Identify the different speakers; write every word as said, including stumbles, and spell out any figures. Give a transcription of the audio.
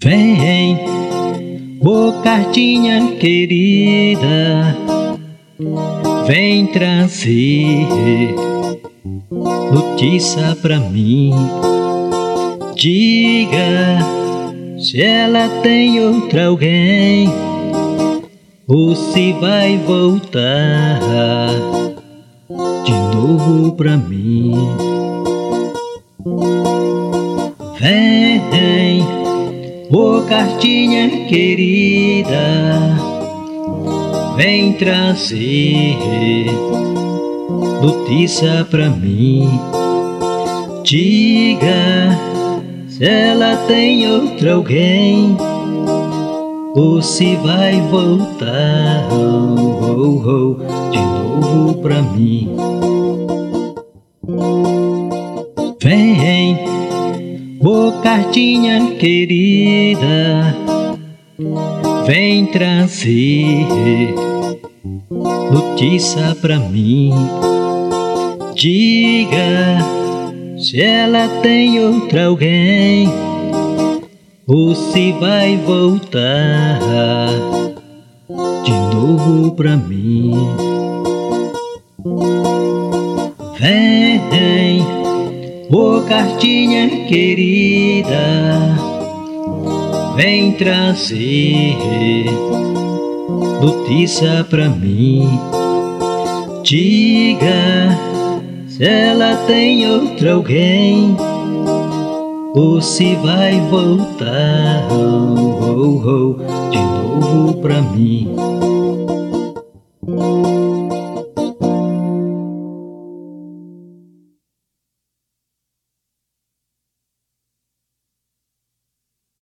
Speaker 1: Vem, ô cartinha querida, vem trazer notícia pra mim. Diga se ela tem outra alguém ou se vai voltar de novo pra mim. Vem, ô cartinha querida, vem trazer notícia pra mim. Diga se ela tem outra alguém ou se vai voltar oh, oh, oh, de novo pra mim. Vem, ô cartinha querida, vem trazer notícia pra mim. Diga se ela tem outra alguém ou se vai voltar de novo pra mim. Vem, ô cartinha querida, vem trazer notícia pra mim. Diga se ela tem outra alguém ou se vai voltar oh, oh, oh, de novo pra mim.